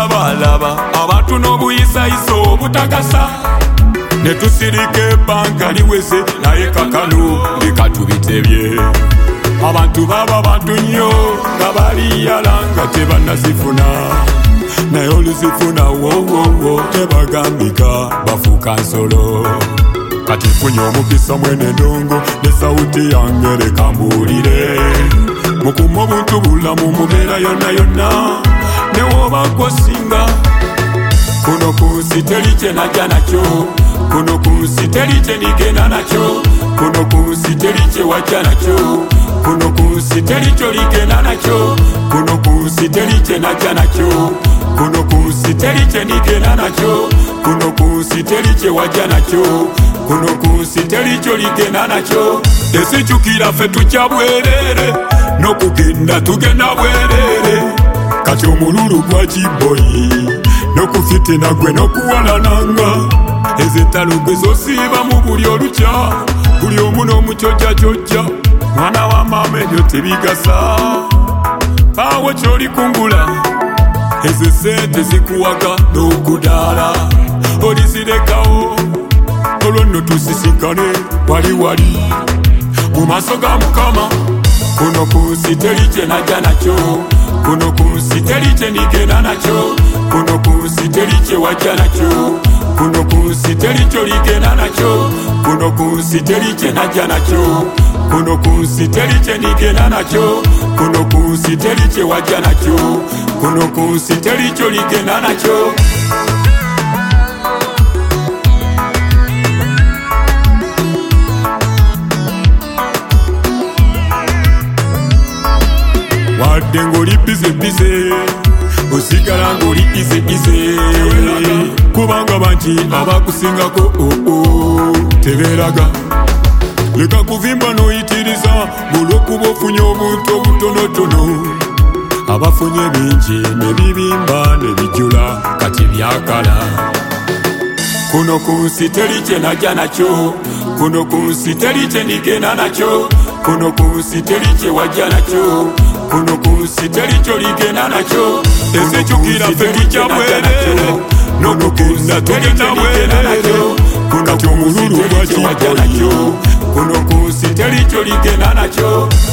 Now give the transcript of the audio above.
balaba abantu n'obuyisayisa obutakasa ne tusirika ebbanga liweze naye kakano leka tubitebye abantu baba bantu nnyo nga baliyala nga tebannazifuna naye oluzifuna wowowo tebagambika bafuuka nsolo kati funye omukisa mwene ndongo ne sawuti yange leka mbuulire mukuma obuntu bulamu mubeera yonna yonna newoba gwosinga kuno ku nsi teri kye najja nakyo kuno ku nsi teri kye nigenda nakyo kuno ku nsi teri kye wajja nakyo kuno ku nsi teri kyoligenda nakyo kuno ku nsi teri kye najja nakyo kuno ku nsi teri kye nigenda nakyo kuno ku nsi teri kye wajja nakyo kuno ku nsi teri kyoligenda nakyo esikjukira ffe tujja bwerere n'okugenda tugenda bwerere kati omululu gwa kiboyi n'okufitena gwe n'okuwalananga ez'entalo gwe zosiiba mu buli olukya buli omu n'omukyojjakyojja mwana wa maama ebyo tebigasa paawo ky'oli kungula ezo sente zikuwaga n'okudaala olizirekawo olwo nno tusisinkane wali mu maaso ga Mukama kuno ku nsi teri kye najja nakyo kuno ku nsi teri kye nigenda nakyo kuno ku nsi teri kye wajja nakyo kuno ku nsi teri kyoligenda nakyo kuno ku nsi teri kye najja nakyo kuno ku nsi teri kye nigenda nakyo kuno ku nsi teri kye wajja nakyo kuno ku nsi teri kyoligenda nakyo wadde ng'oli bize osigala ng'oli ize kubanga bangi abakusingako tebeeraga leka kuvimba n'oyitiriza bulw'okuba ofunye obuntu obutonotono abafunye bingi ne bibimba ne bijjula kati byakala kuno ku nsi teri kye najja nakyo kuno ku nsi teri kye nigenda nakyo kuno ku nsi teri kye wajja nakyo kuno ku nsi teri kyoligenda nakyo ezijjukira ffe tujja bwerere n'okugenda tugenda bwerere kati omululu gwa kiboyi kuno ku nsi teri kyoligenda nakyo